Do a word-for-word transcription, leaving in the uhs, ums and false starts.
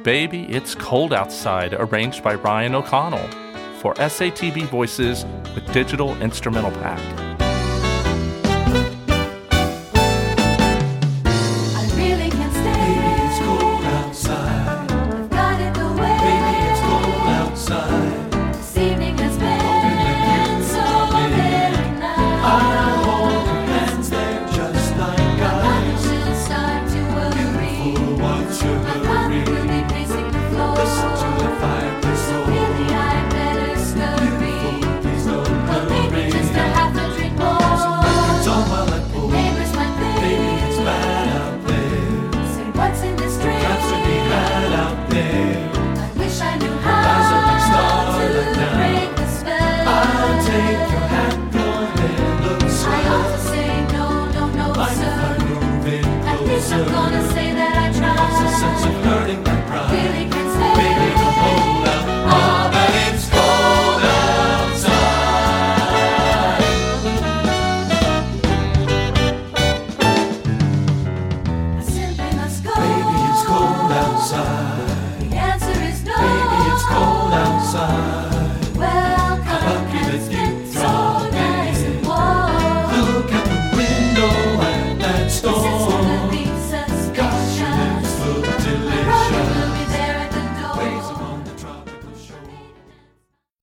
Baby, It's Cold Outside, arranged by Ryan O'Connell for S A T B Voices with Digital Instrumental Pack. What's in this drink? Perhaps to be had out there.